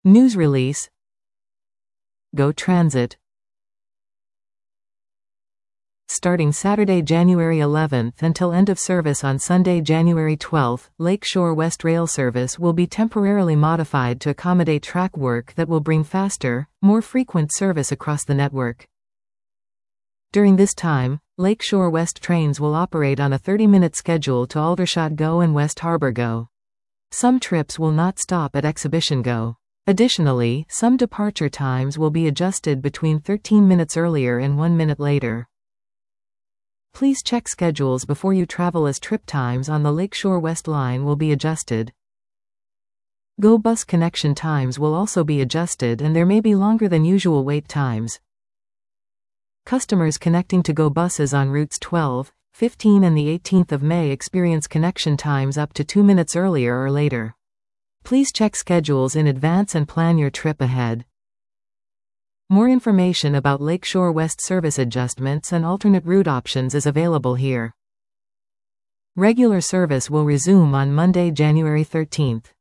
News release. Go Transit. Starting Saturday, January 11th until end of service on Sunday, January 12th, Lakeshore West Rail service will be temporarily modified to accommodate track work that will bring faster, more frequent service across the network. During this time, Lakeshore West trains will operate on a 30-minute schedule to Aldershot Go and West Harbour Go. Some trips will not stop at Exhibition Go. Additionally, some departure times will be adjusted between 13 minutes earlier and 1 minute later. Please check schedules before you travel as trip times on the Lakeshore West line will be adjusted. Go bus connection times will also be adjusted and there may be longer than usual wait times. Customers connecting to Go buses on routes 12, 15 and the 18th of May experience connection times up to 2 minutes earlier or later. Please check schedules in advance and plan your trip ahead. More information about Lakeshore West service adjustments and alternate route options is available here. Regular service will resume on Monday, January 13th.